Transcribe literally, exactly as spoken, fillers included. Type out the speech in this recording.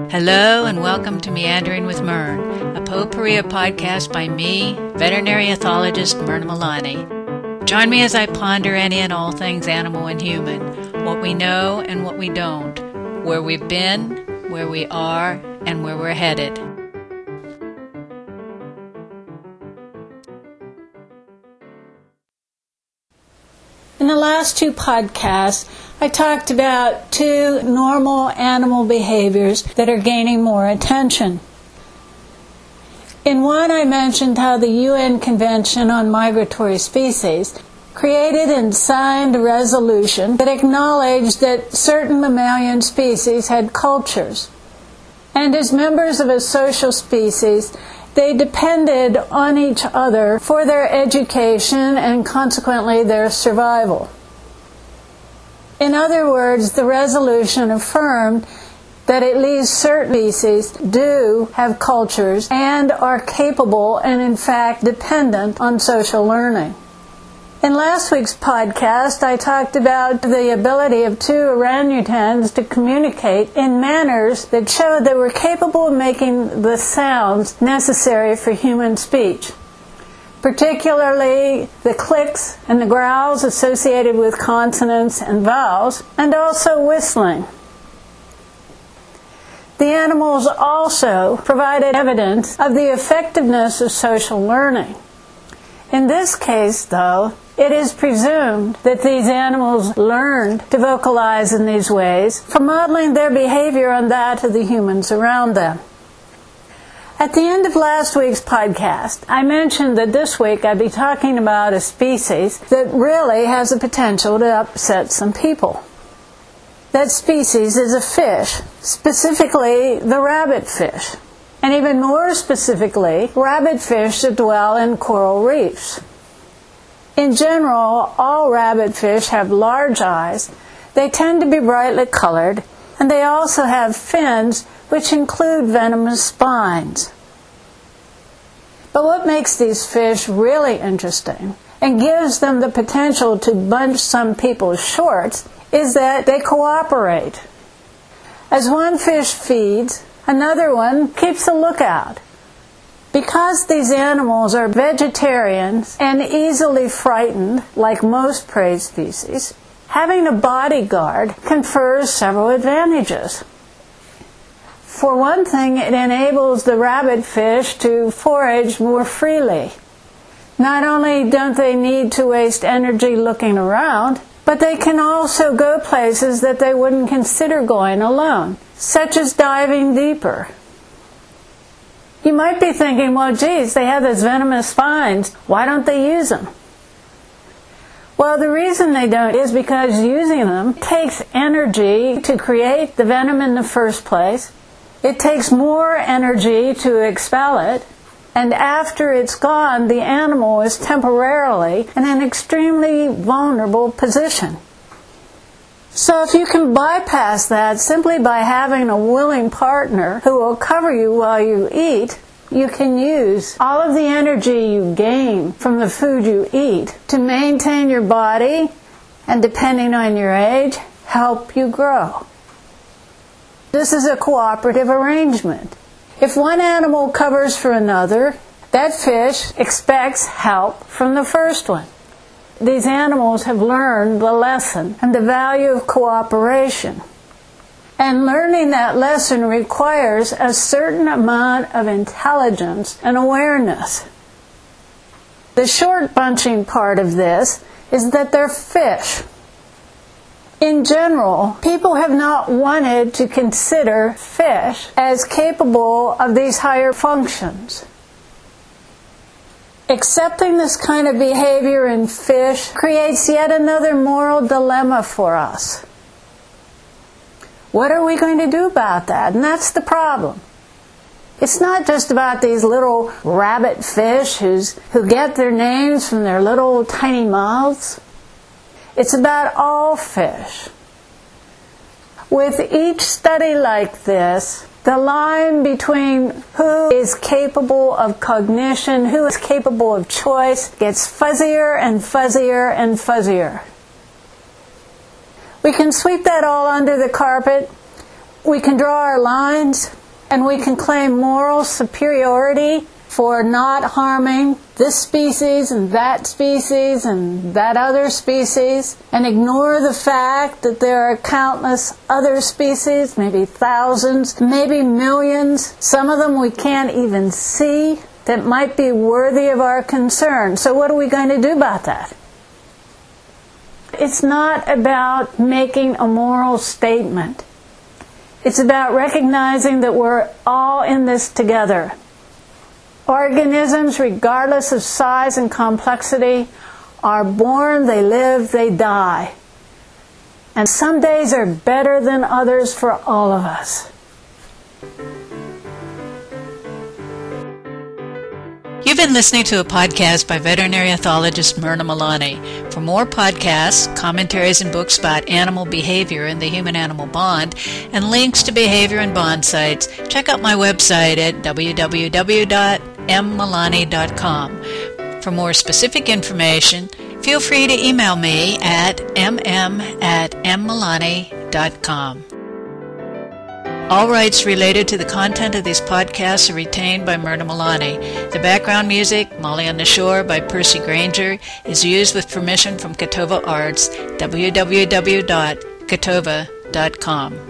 Hello and welcome to Meandering with Myrn, a potpourri podcast by me, veterinary ethologist Myrna Milani. Join me as I ponder any and all things animal and human, what we know and what we don't, where we've been, where we are, and where we're headed. In the last two podcasts, I talked about two normal animal behaviors that are gaining more attention. In one, I mentioned how the U N Convention on Migratory Species created and signed a resolution that acknowledged that certain mammalian species had cultures. And as members of a social species, they depended on each other for their education and consequently their survival. In other words, the resolution affirmed that at least certain species do have cultures and are capable and in fact dependent on social learning. In last week's podcast, I talked about the ability of two orangutans to communicate in manners that showed they were capable of making the sounds necessary for human speech, particularly the clicks and the growls associated with consonants and vowels, and also whistling. The animals also provided evidence of the effectiveness of social learning. In this case, though, it is presumed that these animals learned to vocalize in these ways from modeling their behavior on that of the humans around them. At the end of last week's podcast, I mentioned that this week I'd be talking about a species that really has the potential to upset some people. That species is a fish, specifically the rabbitfish, and even more specifically, rabbitfish that dwell in coral reefs. In general, all rabbitfish have large eyes, they tend to be brightly colored, and they also have fins which include venomous spines. But what makes these fish really interesting and gives them the potential to bunch some people's shorts is that they cooperate. As one fish feeds, another one keeps a lookout. Because these animals are vegetarians and easily frightened, like most prey species, having a bodyguard confers several advantages. For one thing, it enables the rabbitfish to forage more freely. Not only don't they need to waste energy looking around, but they can also go places that they wouldn't consider going alone, such as diving deeper. You might be thinking, well, geez, they have those venomous spines. Why don't they use them? Well, the reason they don't is because using them takes energy to create the venom in the first place. It takes more energy to expel it. And after it's gone, the animal is temporarily in an extremely vulnerable position. So if you can bypass that simply by having a willing partner who will cover you while you eat, you can use all of the energy you gain from the food you eat to maintain your body and, depending on your age, help you grow. This is a cooperative arrangement. If one animal covers for another, that fish expects help from the first one. These animals have learned the lesson and the value of cooperation. And learning that lesson requires a certain amount of intelligence and awareness. The short bunching part of this is that they're fish. In general, people have not wanted to consider fish as capable of these higher functions. Accepting this kind of behavior in fish creates yet another moral dilemma for us. What are we going to do about that? And that's the problem. It's not just about these little rabbit fish who's, who get their names from their little tiny mouths. It's about all fish. With each study like this, the line between who is capable of cognition, who is capable of choice, gets fuzzier and fuzzier and fuzzier. We can sweep that all under the carpet. We can draw our lines. and we can claim moral superiority for not harming this species and that species and that other species, and ignore the fact that there are countless other species, maybe thousands, maybe millions, some of them we can't even see, that might be worthy of our concern. So what are we going to do about that? It's not about making a moral statement. It's about recognizing that we're all in this together. Organisms, regardless of size and complexity, are born, they live, they die. And some days are better than others for all of us. You've been listening to a podcast by veterinary ethologist Myrna Malani. For more podcasts, commentaries, and books about animal behavior and the human-animal bond, and links to behavior and bond sites, check out my website at w w w dot m malani dot com. For more specific information, feel free to email me at m m at m malani dot com. All rights related to the content of these podcasts are retained by Myrna Malani. The background music, Molly on the Shore by Percy Granger, is used with permission from Catova Arts, w w w dot catova dot com.